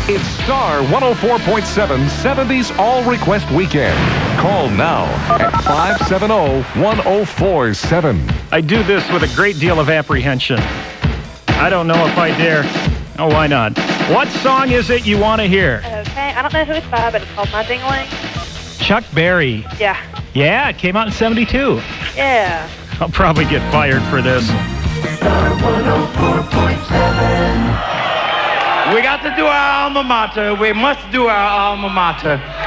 It's Star 104.7 70s All Request Weekend. Call now at 570-1047. I do this with a great deal of apprehension. I don't know if I dare. Oh, why not? What song is it you want to hear? Okay, I don't know who it's by, but it's called My Ding-a-Ling. Chuck Berry. Yeah. Yeah, it came out in 72. Yeah. I'll probably get fired for this. Star 104.7. We got to do our alma mater. We must do our alma mater.